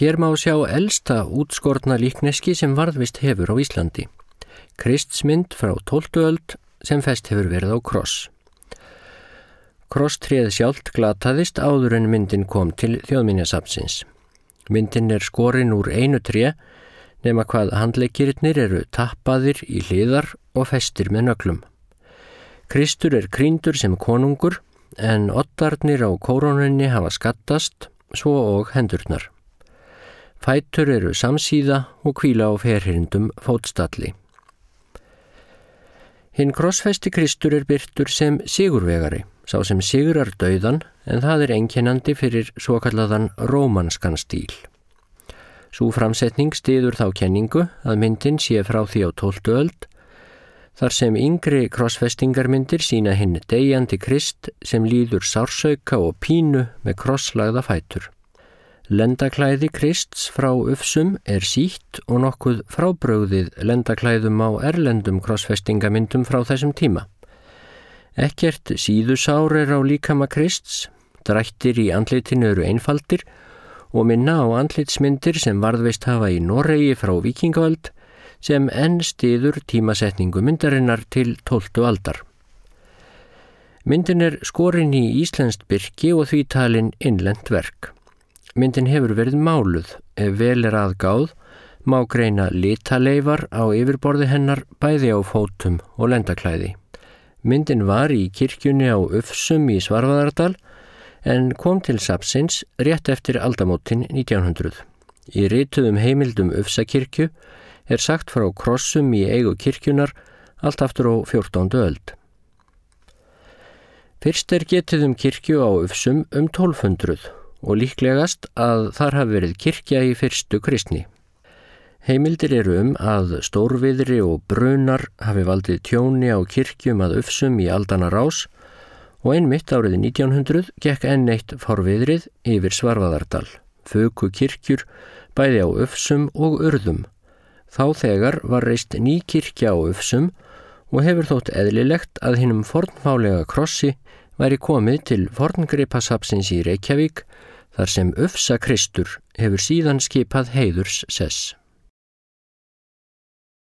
Hér má sjá elsta útskorna líkneski sem varðvist hefur á Íslandi. Kristsmynd frá 12. öld sem fest hefur verið á kross. Krosstréð sjálft glataðist áður en myndin kom til Þjóðminjasafnsins. Myndin skorin úr einu tré, nema hvað handleggirnir eru tappaðir í hliðar og festir með nöglum. Kristur krýndur sem konungur, en oddarnir á kórónunni hafa skaddast, svo og hendurnar. Fætur eru samsíða og hvíla á ferhyrndum fótstalli. Hinn krossfesti Kristur birtur sem sigurvegari, sá sem sigrar dauðan, en það einkennandi fyrir svokallaðan rómanskan stíl. Sú framsetning styður þá kenningu að myndin sé frá því á 12. öld, þar sem yngri krossfestingarmyndir sýna hinn deyjandi Krist sem líður sársauka og pínu með krosslagða fætur. Lendaklæði Krists frá Ufsum sítt og nokkuð frábrugðið lendaklæðum á erlendum krossfestingamyndum frá þessum tíma. Ekkert síðusár á líkama Krists, drættir í andlitinu eru einfaldir og minna á andlitsmyndir sem varðveist hafa í Noregi frá víkingaöld sem enn styður tímasetningu myndarinnar til 12. aldar. Myndin skorin í íslenskt birki og því talin innlent verk. Myndin hefur verið máluð, ef vel að gáð, má greina litaleifar á yfirborði hennar bæði á fótum og lendaklæði. Myndin var í kirkjunni á Ufsum í Svarfaðardal en kom til safnsins rétt eftir aldamótin 1900. Í rituðum heimildum Ufsakirkju sagt frá krossum í eigu kirkjunar allt aftur á 14. öld. Fyrst getið kirkju á Ufsum 1200 og líklegast að þar hafi verið kirkja í fyrstu kristni. Heimildir eru að stórviðri og brunar hafi valdið tjóni á kirkjum að Ufsum í aldanna rás og einmitt árið 1900 gekk enn eitt forviðrið yfir Svarfaðardal, fuku kirkjur bæði á Ufsum og Urðum. Þá þegar var reist ný kirkja á Ufsum og hefur þótt eðlilegt að hinum fornmálega krossi væri komið til forngripasafnsins í Reykjavík, þar sem Ufsa Kristur hefur síðan skipað heiðurs sess.